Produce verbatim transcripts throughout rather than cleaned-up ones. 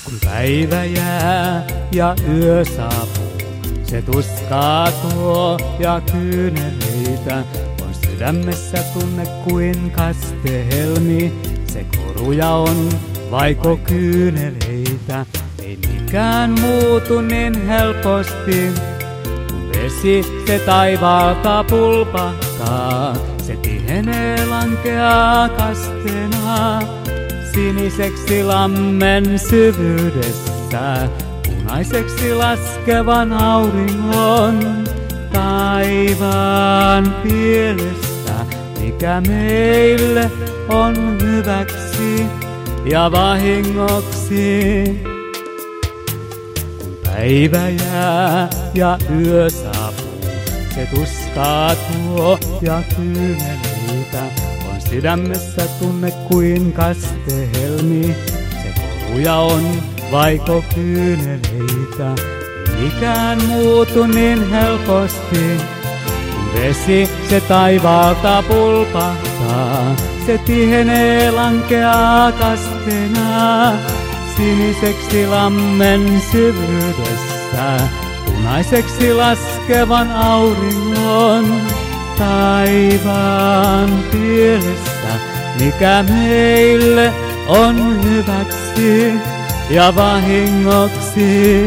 Päivä jää ja yö saapuu, se tuskaa tuo ja kyyneleitä. On sydämessä tunne kuin kastehelmi, se koruja on vaiko kyyneleitä. Ei mikään muutu niin helposti, kun vesi se taivaalta pulpahtaa. Se tihenee lankeaa kasteena, siniseksi lammen syvyydessä, punaiseksi laskevan auringon taivaan pielestä, mikä meille on hyväksi ja vahingoksi. Kun päivä jää ja yö saapuu, se tuskaa tuo ja kyyneleitä. Sydämessä tunne kuin kastehelmi, se koruja on vaiko kyyneleitä. Ei mikään muutu niin helposti, kun vesi se taivaalta pulpahtaa. Se tihenee lankeaa kasteena, siniseksi lammen syvyydessä, punaiseksi laskevan auringon taivaan pielestä, mikä meille on hyväksi ja vahingoksi.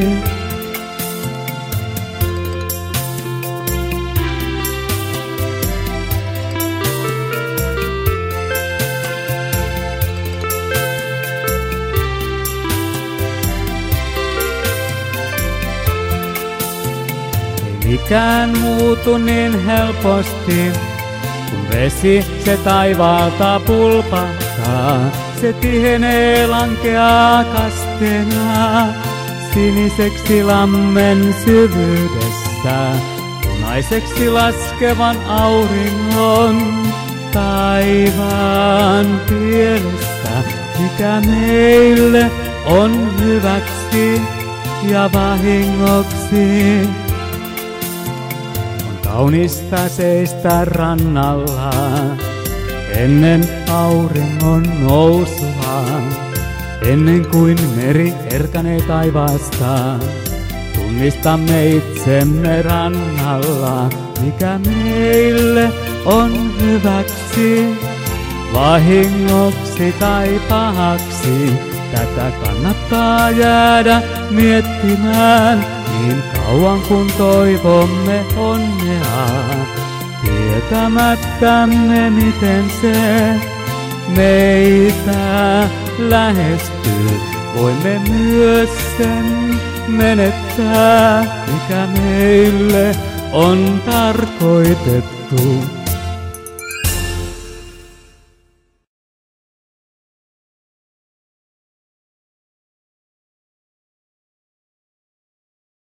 Mikään muutu niin helposti, kun vesi se taivaalta pulpahtaa. Se tihenee lankeaa kasteena, siniseksi lammen syvyydessä, punaiseksi laskevan auringon taivaan pielestä, mikä meille on hyväksi ja vahingoksi. Kaunista seistä rannalla ennen auringon nousua, ennen kuin meri erkanee taivaasta. Tunnistamme itsemme rannalla, mikä meille on hyväksi, vahingoksi tai pahaksi. Tätä kannattaa jäädä miettimään niin kauan kun toivomme onnea, tietämättämme miten se meitä lähestyy. Voimme myös sen menettää, mikä meille on tarkoitettu.